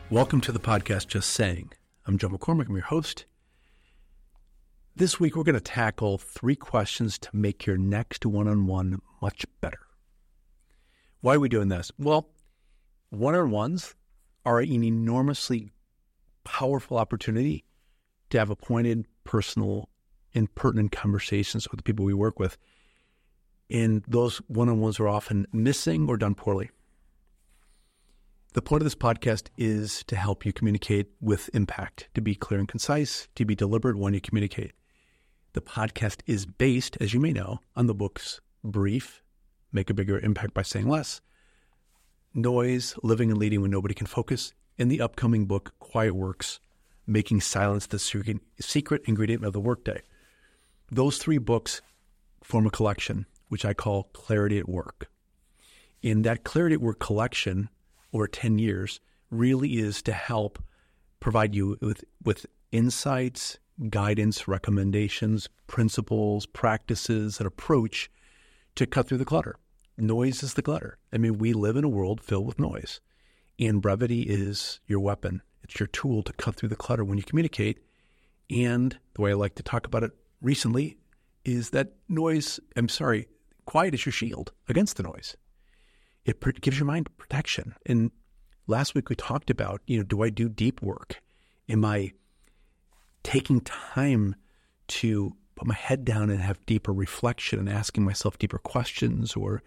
Welcome to the podcast, Just Saying. I'm Joe McCormick. I'm your host. This week, we're going to tackle 3 questions to make your next one-on-one much better. Why are we doing this? Well, one-on-ones are an enormously powerful opportunity to have appointed, personal, and pertinent conversations with the people we work with. And those one-on-ones are often missing or done poorly. The point of this podcast is to help you communicate with impact, to be clear and concise, to be deliberate when you communicate. The podcast is based, as you may know, on the books Brief, Make a Bigger Impact by Saying Less, Noise, Living and Leading When Nobody Can Focus, and the upcoming book Quiet Works, Making Silence the Secret Ingredient of the Workday. Those 3 books form a collection, which I call Clarity at Work. In that Clarity at Work collection, over 10 years, really is to help provide you with insights, guidance, recommendations, principles, practices, and approach to cut through the clutter. Noise is the clutter. I mean, we live in a world filled with noise, and brevity is your weapon. It's your tool to cut through the clutter when you communicate. And the way I like to talk about it recently is that quiet is your shield against the noise. It gives your mind protection. And last week we talked about, do I do deep work? Am I taking time to put my head down and have deeper reflection and asking myself deeper questions, or,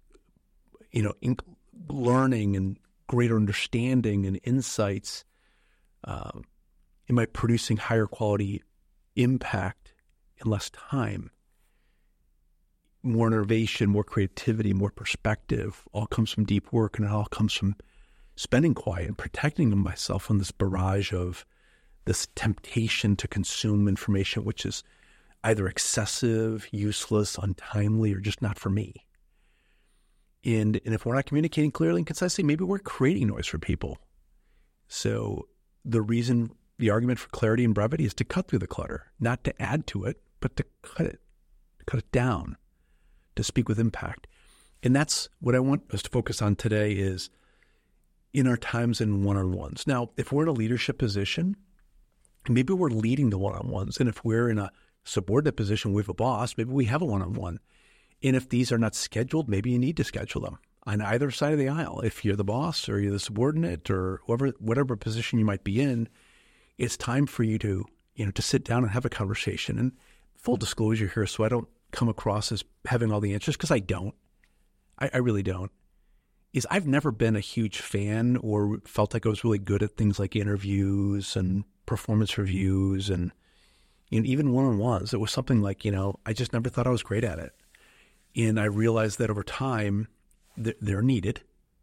learning and greater understanding and insights? Am I producing higher quality impact in less time? More innovation, more creativity, more perspective, all comes from deep work, and it all comes from spending quiet and protecting myself from this barrage of this temptation to consume information, which is either excessive, useless, untimely, or just not for me. And if we're not communicating clearly and concisely, maybe we're creating noise for people. So the argument for clarity and brevity is to cut through the clutter, not to add to it, but to cut it down, to speak with impact. And that's what I want us to focus on today, is in our times in one-on-ones. Now, if we're in a leadership position, maybe we're leading the one-on-ones. And if we're in a subordinate position, we have a boss, maybe we have a one-on-one. And if these are not scheduled, maybe you need to schedule them on either side of the aisle. If you're the boss or you're the subordinate or whatever position you might be in, it's time for you to sit down and have a conversation. And full disclosure here, so I don't come across as having all the answers, because I don't. I really don't. Is I've never been a huge fan or felt like I was really good at things like interviews and performance reviews and even one-on-ones. It was something like, I just never thought I was great at it. And I realized that over time, they're needed,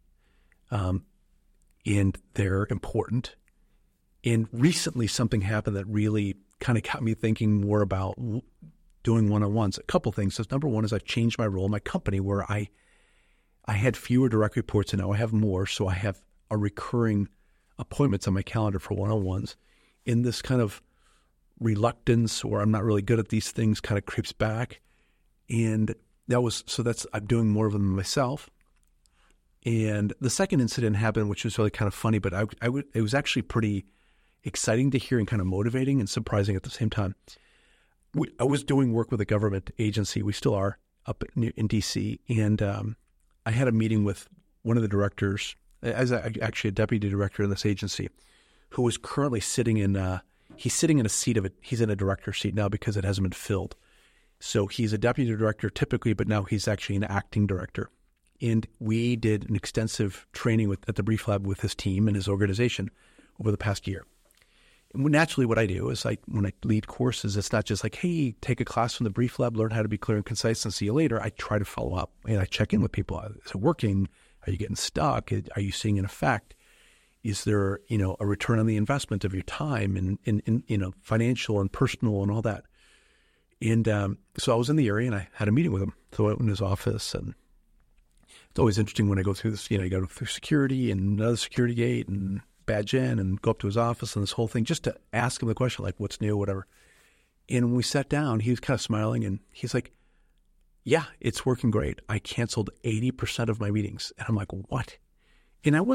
and they're important. And recently something happened that really kind of got me thinking more about doing one-on-ones. A couple things. So number one is I've changed my role in my company, where I had fewer direct reports, and now I have more. So I have a recurring appointments on my calendar for one-on-ones. In this kind of reluctance, or I'm not really good at these things, kind of creeps back. And I'm doing more of them myself. And the second incident happened, which was really kind of funny, but it was actually pretty exciting to hear and kind of motivating and surprising at the same time. I was doing work with a government agency. We still are up in D.C. And I had a meeting with one of the directors, actually a deputy director in this agency, who was currently sitting in a seat of it. He's in a director seat now because it hasn't been filled. So he's a deputy director typically, but now he's actually an acting director. And we did an extensive training at the Brief Lab with his team and his organization over the past year. And naturally, what I do is when I lead courses, it's not just like, hey, take a class from the Brief Lab, learn how to be clear and concise, and see you later. I try to follow up, and I check in with people. Is it working? Are you getting stuck? Are you seeing an effect? Is there, a return on the investment of your time and financial and personal and all that? And so I was in the area, and I had a meeting with him. So I went in his office, and it's always interesting when I go through this, you go through security and another security gate and badge in and go up to his office and this whole thing, just to ask him the question, like, what's new, whatever. And when we sat down, he was kind of smiling, and he's like, yeah, it's working great. I canceled 80% of my meetings. And I'm like, what? And I wasn't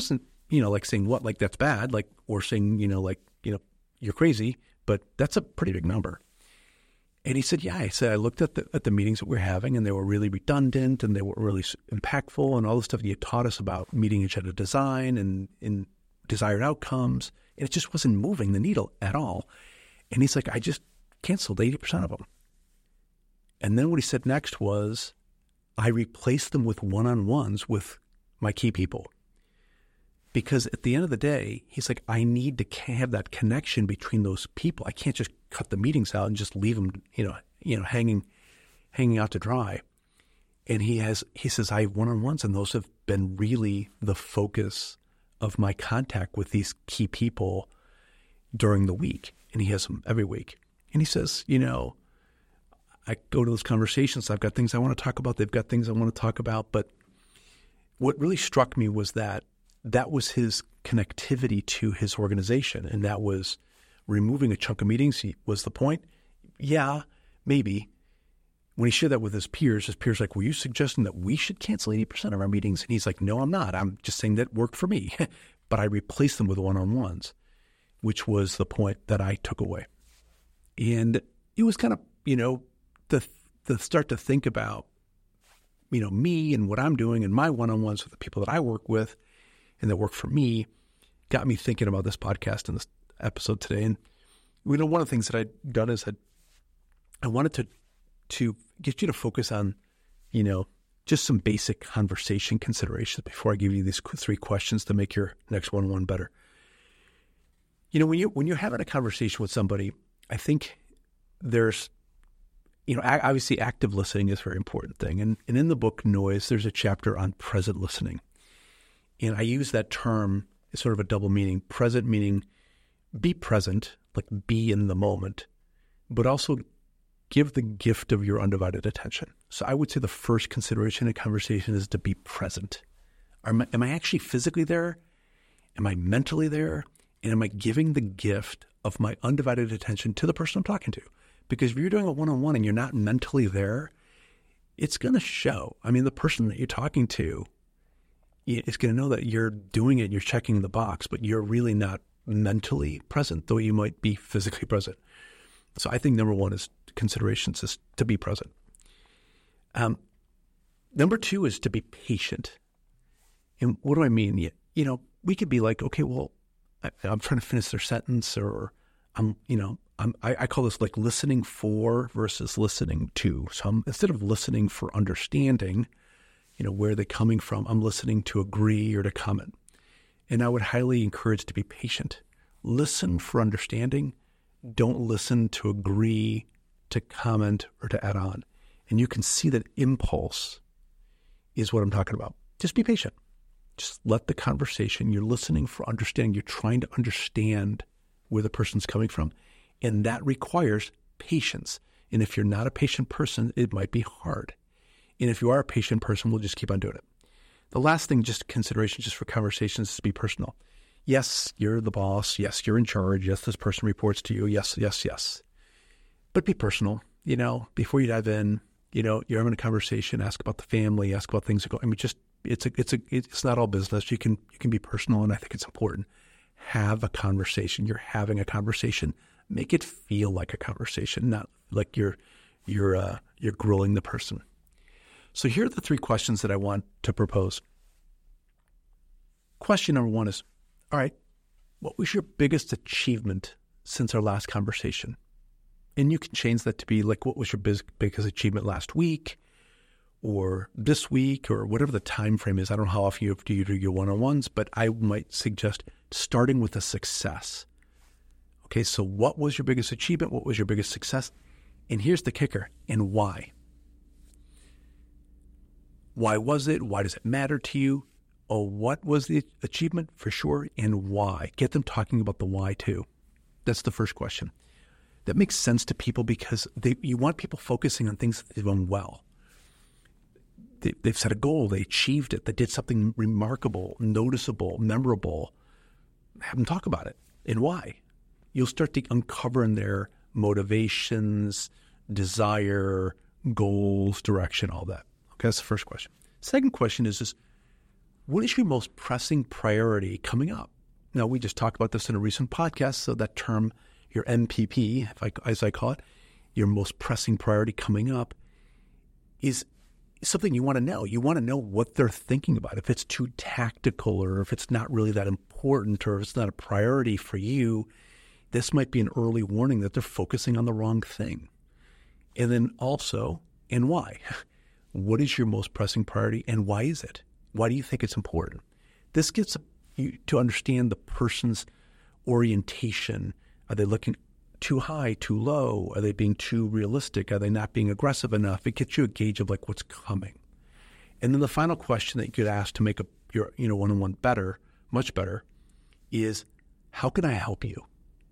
like saying what, like that's bad, like, or saying, you're crazy, but that's a pretty big number. And he said, yeah, I said, I looked at the meetings that we're having and they were really redundant and they were really impactful and all the stuff that you taught us about meeting agenda design and desired outcomes. And it just wasn't moving the needle at all. And he's like, I just canceled 80% of them. And then what he said next was, I replaced them with one-on-ones with my key people. Because at the end of the day, he's like, I need to have that connection between those people. I can't just cut the meetings out and just leave them, hanging out to dry. And he says, I have one-on-ones, and those have been really the focus of my contact with these key people during the week. And he has them every week. And he says, I go to those conversations. I've got things I want to talk about. They've got things I want to talk about. But what really struck me was that was his connectivity to his organization. And that was removing a chunk of meetings was the point. Yeah, maybe. When he shared that with his peers like, were you suggesting that we should cancel 80% of our meetings? And he's like, no, I'm not. I'm just saying that worked for me. But I replaced them with one-on-ones, which was the point that I took away. And it was kind of, the start to think about, me and what I'm doing and my one-on-ones with the people that I work with and that work for me got me thinking about this podcast and this episode today. And, one of the things that I'd done is I wanted to get you to focus on, just some basic conversation considerations before I give you these 3 questions to make your next one-on-one better. When you're having a conversation with somebody, I think there's, obviously active listening is a very important thing. And in the book Noise, there's a chapter on present listening. And I use that term as sort of a double meaning. Present meaning be present, like be in the moment, but also give the gift of your undivided attention. So I would say the first consideration in a conversation is to be present. Am I actually physically there? Am I mentally there? And am I giving the gift of my undivided attention to the person I'm talking to? Because if you're doing a one-on-one and you're not mentally there, it's going to show. I mean, the person that you're talking to is going to know that you're doing it, you're checking the box, but you're really not mentally present, though you might be physically present. So I think number 1 is considerations is to be present. Number 2 is to be patient. And what do I mean? We could be like, okay, well, I'm trying to finish their sentence, or I call this like listening for versus listening to. So instead of listening for understanding, where they're coming from, I'm listening to agree or to comment. And I would highly encourage to be patient. Listen for understanding. Don't listen to agree, to comment, or to add on. And you can see that impulse is what I'm talking about. Just be patient. Just let the conversation, you're listening for understanding. You're trying to understand where the person's coming from. And that requires patience. And if you're not a patient person, it might be hard. And if you are a patient person, we'll just keep on doing it. The last thing, just consideration, just for conversations, is to be personal. Yes, you're the boss. Yes, you're in charge. Yes, this person reports to you. Yes, yes, yes. But be personal. Before you dive in, you're having a conversation, ask about the family, ask about things that go. I mean, just it's not all business. You can be personal, and I think it's important. Have a conversation. You're having a conversation. Make it feel like a conversation, not like you're grilling the person. So here are the 3 questions that I want to propose. Question number 1 is, all right, what was your biggest achievement since our last conversation? And you can change that to be like, what was your biggest achievement last week or this week or whatever the time frame is. I don't know how often you do your one-on-ones, but I might suggest starting with a success. Okay, so what was your biggest achievement? What was your biggest success? And here's the kicker, and why? Why was it? Why does it matter to you? Oh, what was the achievement for sure, and why? Get them talking about the why too. That's the first question. That makes sense to people because you want people focusing on things that they've done well. They've set a goal, they achieved it, they did something remarkable, noticeable, memorable. Have them talk about it and why. You'll start to uncover in their motivations, desire, goals, direction, all that. Okay, that's the first question. Second question is what is your most pressing priority coming up? Now, we just talked about this in a recent podcast, so that term, your MPP, as I call it, your most pressing priority coming up, is something you want to know. You want to know what they're thinking about. If it's too tactical or if it's not really that important or if it's not a priority for you, this might be an early warning that they're focusing on the wrong thing. And then also, and why? What is your most pressing priority and why is it? Why do you think it's important? This gets you to understand the person's orientation. Are they looking too high, too low? Are they being too realistic? Are they not being aggressive enough? It gets you a gauge of like what's coming. And then the final question that you could ask to make your one-on-one better, much better, is how can I help you?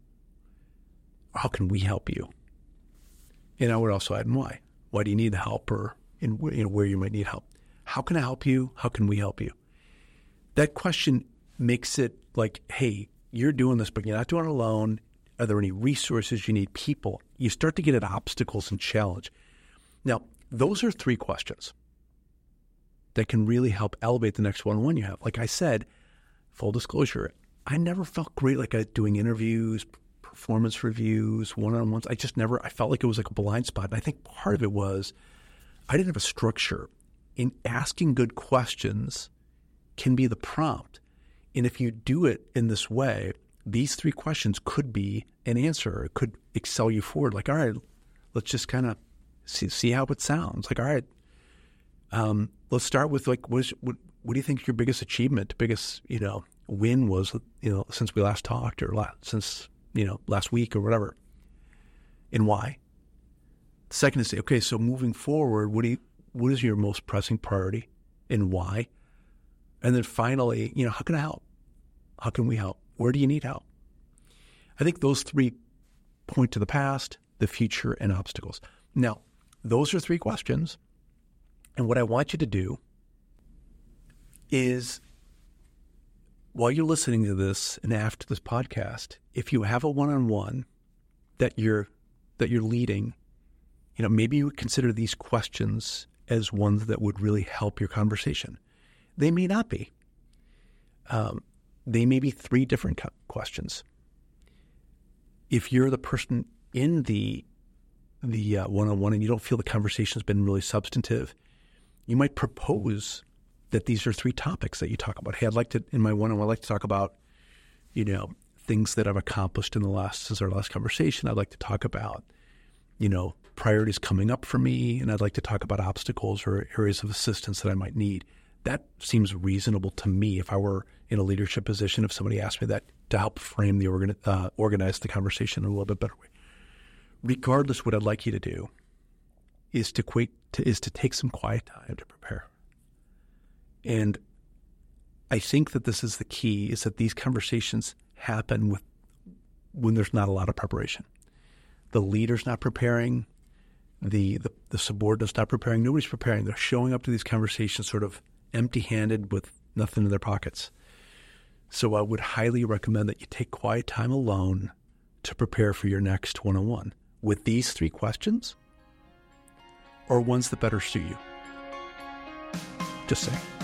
How can we help you? And I would also add why. Why do you need help, or where you might need help? How can I help you? How can we help you? That question makes it like, hey, you're doing this, but you're not doing it alone. Are there any resources you need? People. You start to get at obstacles and challenge. Now, those are 3 questions that can really help elevate the next one-on-one you have. Like I said, full disclosure, I never felt great like doing interviews, performance reviews, one-on-ones. I felt like it was like a blind spot. And I think part of it was I didn't have a structure. In asking good questions can be the prompt. And if you do it in this way, these 3 questions could be an answer. It could excel you forward. Like, all right, let's just kind of see how it sounds. Like, all right, let's start with like, what do you think your biggest achievement, biggest, win was, since we last talked or since, last week or whatever, and why? The second is, okay, so moving forward, what is your most pressing priority and why? And then finally, how can I help? How can we help? Where do you need help? I think those 3 point to the past, the future, and obstacles. Now, those are 3 questions. And what I want you to do is, while you're listening to this and after this podcast, if you have a one-on-one that you're leading, maybe you would consider these questions as ones that would really help your conversation. They may not be. They may be 3 different questions. If you're the person in the one-on-one and you don't feel the conversation's been really substantive, you might propose that these are 3 topics that you talk about. Hey, in my one-on-one, I'd like to talk about, things that I've accomplished since our last conversation. I'd like to talk about, priorities coming up for me, and I'd like to talk about obstacles or areas of assistance that I might need. That seems reasonable to me if I were in a leadership position, if somebody asked me that, to help frame organize the conversation in a little bit better way. Regardless, what I'd like you to do is to take some quiet time to prepare. And I think that this is the key, is that these conversations happen when there's not a lot of preparation. The leader's not preparing, the subordinate's not preparing, nobody's preparing. They're showing up to these conversations sort of empty-handed with nothing in their pockets. So I would highly recommend that you take quiet time alone to prepare for your next one-on-one with these 3 questions or ones that better suit you. Just saying.